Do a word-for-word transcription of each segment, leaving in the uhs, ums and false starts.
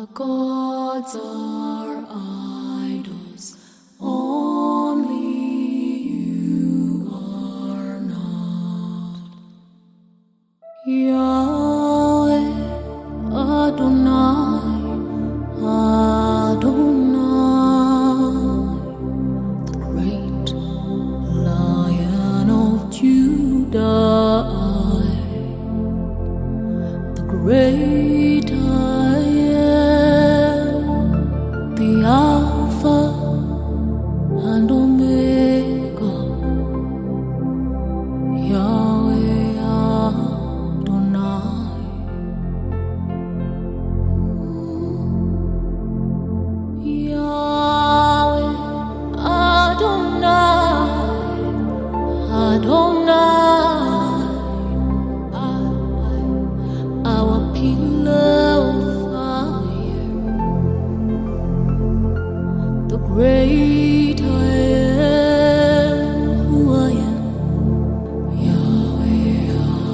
gods are idols, only you are not. Yahweh, Adonai, Adonai, the great Lion of Judah, the great I am, the Alpha and Omega, Yahweh Adonai. Yahweh Adonai, Adonai, our pillar of fire, the great I am, who I am, Yahweh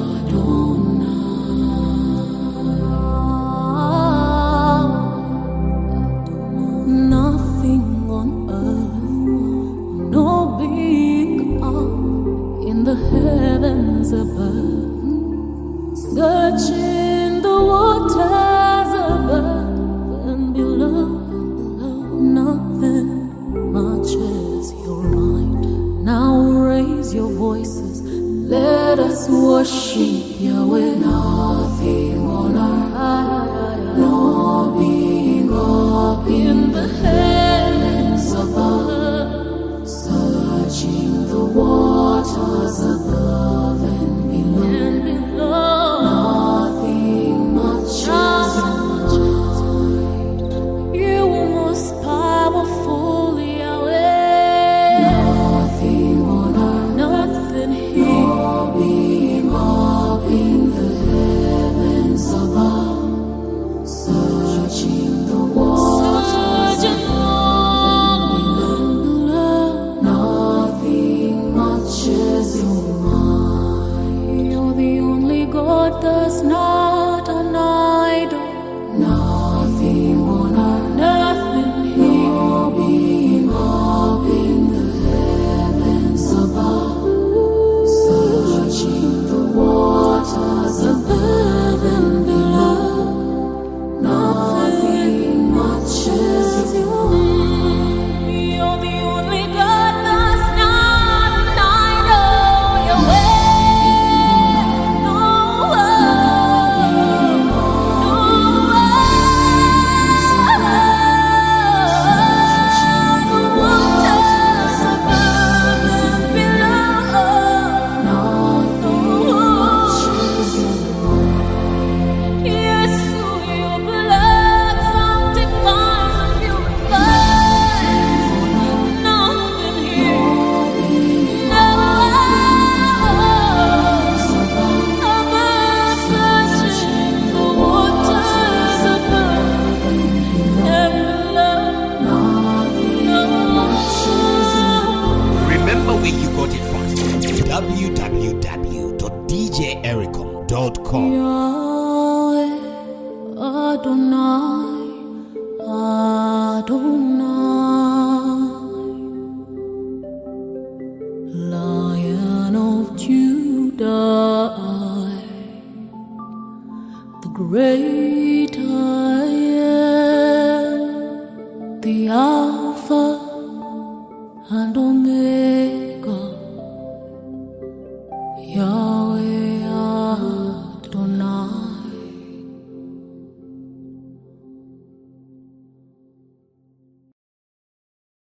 Adonai. Nothing on earth, no being up in the heavens above, searching the waters above and below. Nothing matches your mind. Now raise your voices, let us worship Yahweh. Nothing on earth, no being up in the heavens above, searching the waters above and below. And below. Nothing matches your mind. You are most powerful, Yahweh. Nothing on earth, nothing here, no being up in the heavens above, searching the waters above and below. Nothing matches your mind. You're the only God that's not an idol. Nothing on earth, nothing here, no being up in the heavens above, searching the waters above and below. Nothing matches your mind. You're the only God that's not an idol. Yahweh, no, no, the waters above and below. Nothing matches your mind. Yes, your blood sanctifies and purifies. Nothing here, no above, searching the waters above and below. Nothing matches your mind. Remember where you got it from. w w w dot d j ericom dot com. Yahweh Adonai, Adonai, Lion of Judah, the great I am, the Alpha and Omega, Yahweh